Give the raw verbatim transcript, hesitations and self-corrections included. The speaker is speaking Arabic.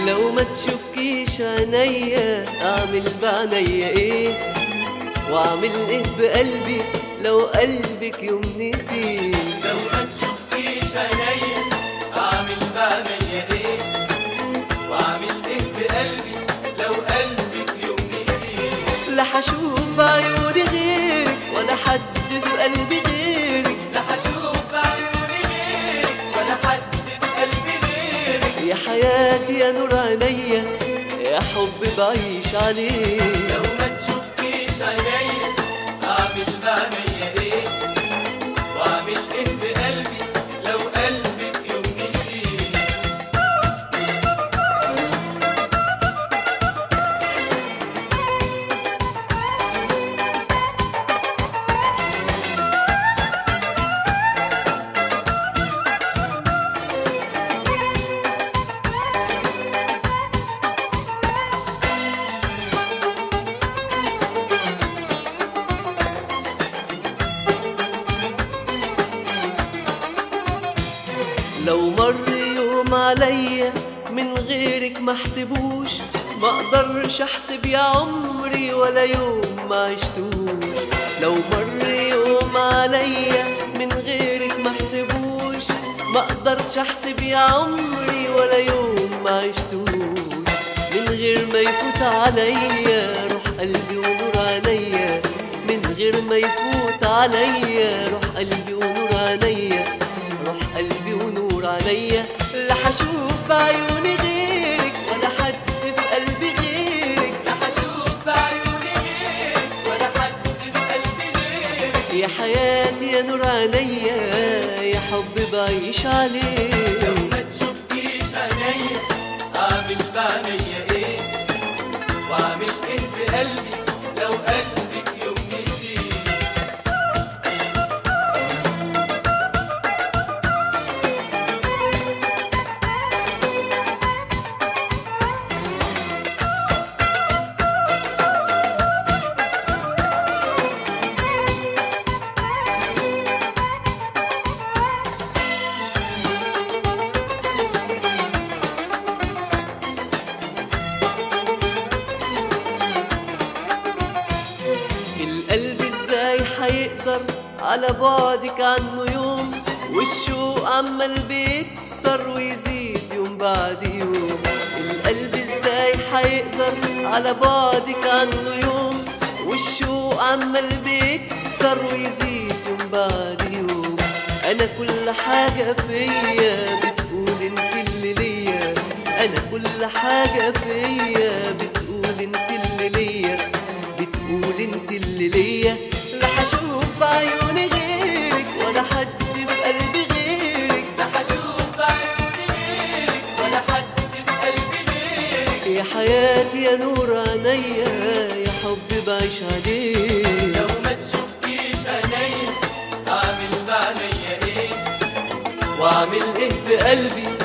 لو ما تشوفكيش عينيا اعمل بعنيا ايه، واعمل ايه بقلبي لو قلبك يوم نسي. لو ما تشوفكيش عينيا اعمل بعنيا ايه، واعمل ايه بقلبي لو قلبك يوم نسي. لا هشوف عيوني غيرك ولا حد في قلبي غيرك، لا هشوف عيوني غيرك ولا حد في قلبي غيرك. يا حياتي يا نور عينيا يا حب بعيش عليه. لو ما تشوفكيش عينيا اعمل بعنيا ايه، واعمل ايه بقلبي لو قلبك يوم نسي. لو مر يوم عليا من غيرك ما احسبوش، ما اقدرش احسب يا عمري ولا يوم ما عشتوش. لو مر يوم عليا من غيرك ما احسبوش، ما اقدرش احسب يا عمري ولا يوم ما عشتوش. من غير ما يفوت عليا روح قلبي ونور عينيا، من غير ما يفوت عليا روح قلبي ونور عينيا، روح قلبي ونور عليا. لا هشوف عيوني غيرك ولا حد في قلبي غيرك، لا هشوف عيوني غيرك ولا حد في قلبي غيرك. يا حياتي يا نور عينيا يا حب بعيش عليه. لو ما تشوفكيش عينيا اعمل بعنيا ايه، واعمل ايه بقلبي لو قلبك يوم نسي. القلب ازاي هيقدر على بعدك عنه يوم، والشوق عمال بيكتر ويزيد يوم بعد يوم. القلب ازاي هيقدر على بعدك عنه يوم، والشوق عمال بيكتر ويزيد يوم بعد يوم. انا كل حاجة فيا بتقول انت اللي ليا، انا كل حاجة فيا بتقول انت اللي ليا، بتقول انت اللي ليا. لا هشوف عيوني غيرك ولا حد في قلبي غيرك، لا هشوف عيوني غيرك ولا حد في قلبي غيرك. يا حياتي يا نور عينيا يا حب بعيش عليه. لو ما تشوفكيش عينيا اعمل بعنيا ايه، واعمل ايه بقلبي